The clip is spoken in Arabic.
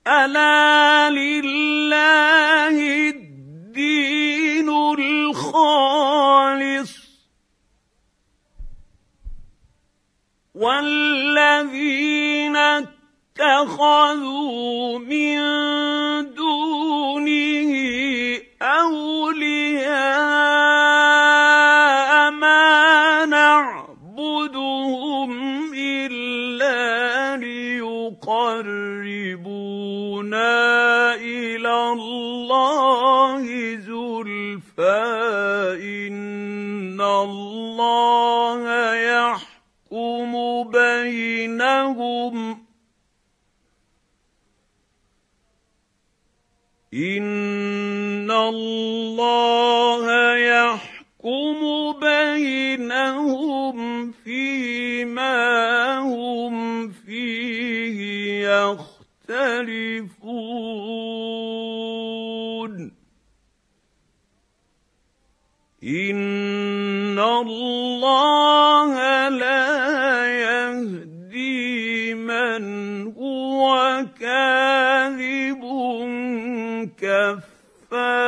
ألا لله الدين الخالص والذين اتخذوا من دونه أولياء ما نعبدهم إلا ليقربونا إلى الله زلفى إن الله يحكم بينهم إن الله يحكم بينهم فيما هم فيه يختلفون إن الله لا يهدي من هو كاذب كفار